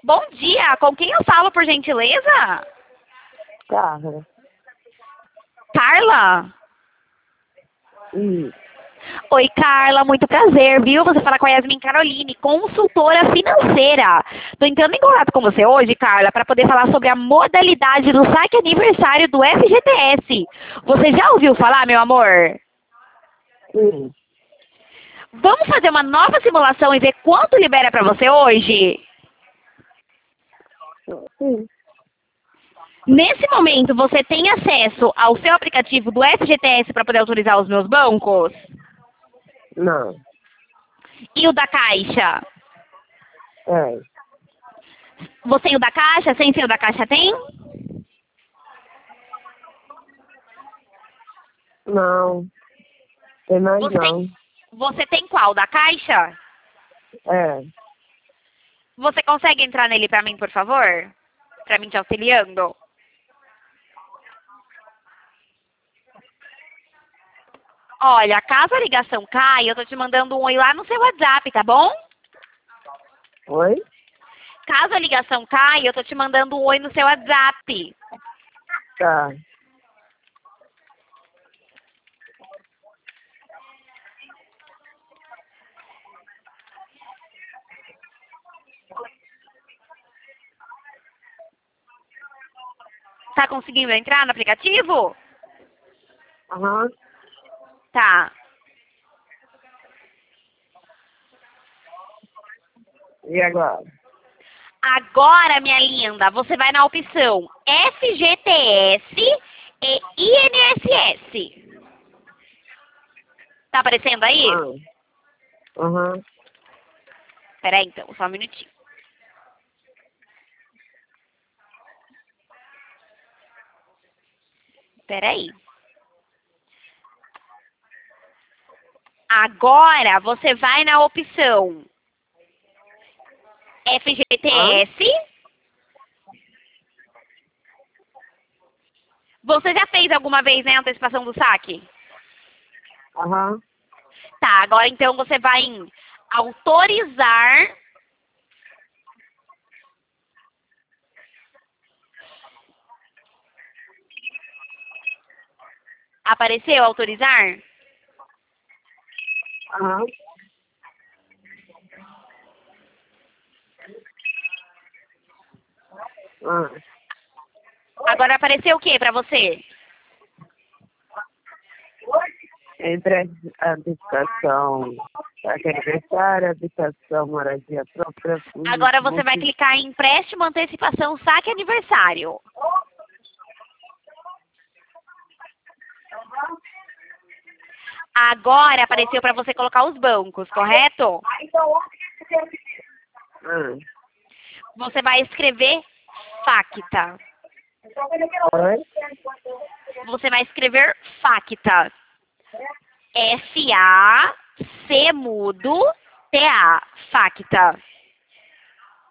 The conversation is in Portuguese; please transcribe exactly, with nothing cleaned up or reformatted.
Bom dia, com quem eu falo, por gentileza? Carla. Carla? Isso. Oi, Carla, muito prazer, viu? Você fala com a Yasmin Caroline, consultora financeira. Tô entrando em contato com você hoje, Carla, para poder falar sobre a modalidade do saque aniversário do F G T S. Você já ouviu falar, meu amor? Sim. Vamos fazer uma nova simulação e ver quanto libera para você hoje? Sim. Nesse momento, você tem acesso ao seu aplicativo do F G T S para poder autorizar os meus bancos? Não. E o da Caixa? É. Você tem o da Caixa? Sem ser o da Caixa tem? Não. Tem mais Você não. tem, você tem qual? Da Caixa? É. Você consegue entrar nele para mim, por favor? Para mim te auxiliando? Olha, caso a ligação caia, eu tô te mandando um oi lá no seu WhatsApp, tá bom? Oi? Caso a ligação caia, eu tô te mandando um oi no seu WhatsApp. Tá. Tá conseguindo entrar no aplicativo? Aham. Tá. E agora? Agora, minha linda, você vai na opção F G T S e I N S S. Tá aparecendo aí? Ah. Aham. Peraí, então, só um minutinho. Peraí. Agora, você vai na opção F G T S. Você já fez alguma vez, né, a antecipação do saque? Aham. Tá, agora então você vai em autorizar. Apareceu autorizar? Aham. Ah. Agora apareceu o que pra você? Entre a habitação, saque aniversário, habitação, moradia própria, Agora você vai multi... clicar em empréstimo, antecipação, saque aniversário. Agora apareceu para você colocar os bancos, correto? Ah. Você vai escrever Facta. Oi? Você vai escrever Facta. F A C mudo T A. Facta.